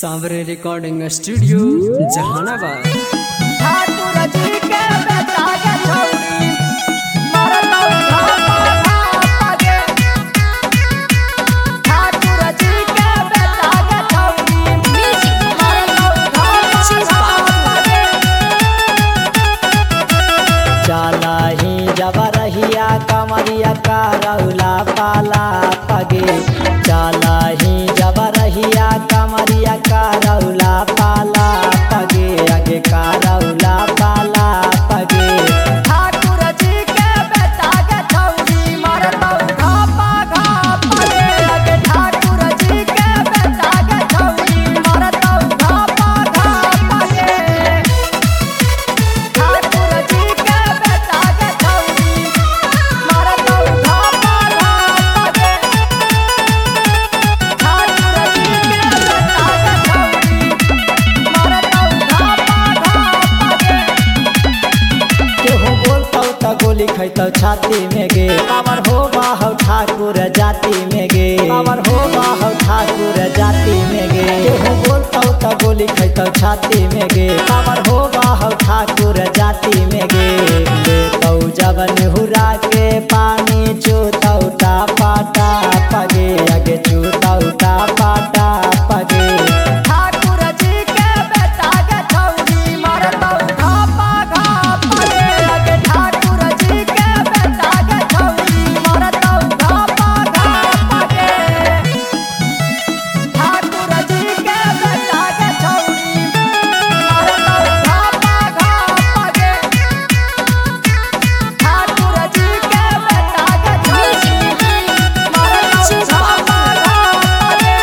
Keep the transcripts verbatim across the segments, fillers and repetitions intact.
सावरे recording studio Jehanabad. Thakur ji के बेटा के छौरी मरलौ धापा गे। ठाकुर जी के बेटा के छौरी मरलौ धापा गे। चला ही जब रहिया कमरिया का रौला पाला पगे। चला ही जब रहिया कमरिया का रौला पाला पगे। आगे का रौला पाला पगे। ठाकुर जी के बेटा के छौरी मरलौ धापा गे। आगे ठाकुर जी के बेटा के छौरी मरलौ धापा गे। ठाकुर जी के बेटा के छौरी मरलौ धापा गे। ठाकुर जी के बेटा के छौरी मरलौ धापा गे। केहू बोलतौ त गोली खैतौ छाती में गे। पावर हो बाहौ ठाकुर जाति में गे। पावर हो बाहौ ठाकुर जाति में गे। केहू बोलतौ त गोली खैतौ छाती में गे। पावर हो बाहौ ठाकुर जाति में गे। लेतौ जब निहुरा के पानी चूतौ ता पाटा पगे। आगे चूतौ ता पाटा पगे। ठाकुर जी के बेटा के छौरी मरलौ धापा गे। आगे ठाकुर जी के बेटा के छौरी मरलौ धापा गे। ठाकुर जी के बेटा के छौरी मरलौ धापा गे। ठाकुर जी के बेटा के छौरी मरलौ धापा गे।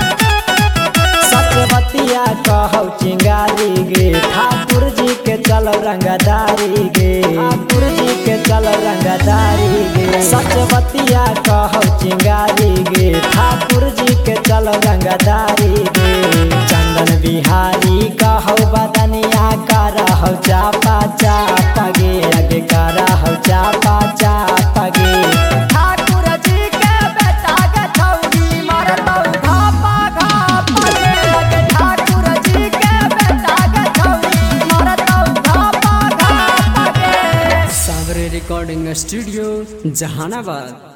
सत्यवतिया कहौ चिंगारी गे। ठाकुर जी के चलो रंगदारी गे। ठाकुर जी के चलो रंगदारी गे। सत्यवतिया कहौ चिंगारी गे। ठाकुर जी के चलो रंगदारी गे। चंदन बिहारी कहौ बदनिया करहौ चापा चापा गे। आगे करहौ चापा चापा गे। ठाकुर जी के बेटा के छौरी मरलौ धापा गे। आगे ठाकुर जी के बेटा के छौरी मरलौ धापा गे। सावरे रिकॉर्डिंग स्टूडियो जहानाबाद।